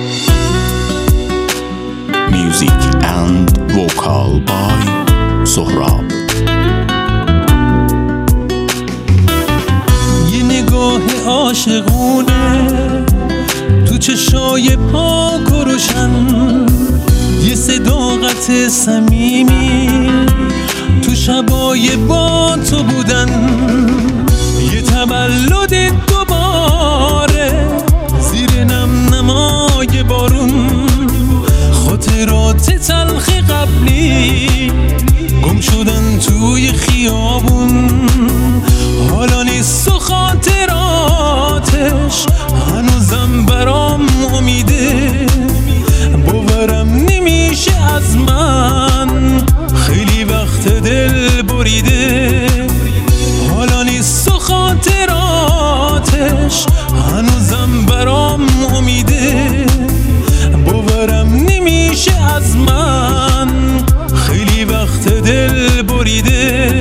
Music and vocal by سهراب. یه نگاه عاشقونه تو چشای پاک و روشن، یه صداقت صمیمی تو شبای با تو بودن، یه تولد دوباره زیر نم نمای بارون، خاطرات تلخ قبلی گم شدن توی خیابون، حالا نیست و خاطراتش هنوزم برام امیده، باورم نمیشه از من خیلی وقت دل بریده، حالا نیست و خاطراتش هنوزم برام امیده، باورم نمیشه از من خیلی وقت دل بریده.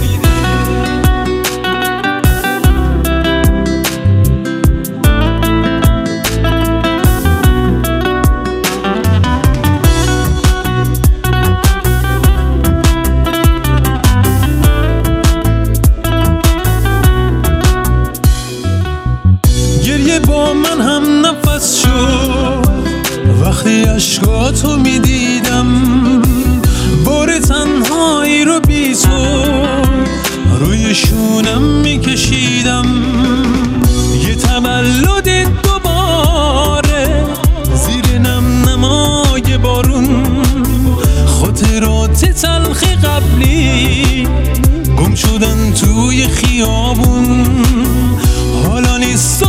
گریه با من هم نفس شد وقتی عشقاتو میدیدم، بار تنهایی رو بی تو روی شونم میکشیدم، یه تولد دوباره زیر نم نمای بارون، خاطرات تلخ قبلی گم شدن توی خیابون، حالا نیست و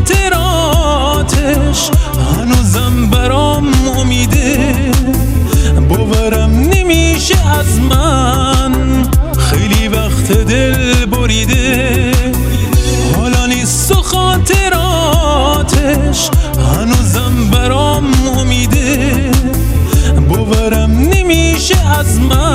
خاطراتش هنوزم برام امیده، باورم نمیشه از من خیلی وقت دل بریده، حالا نیست و خاطراتش هنوزم برام امیده، باورم نمیشه از من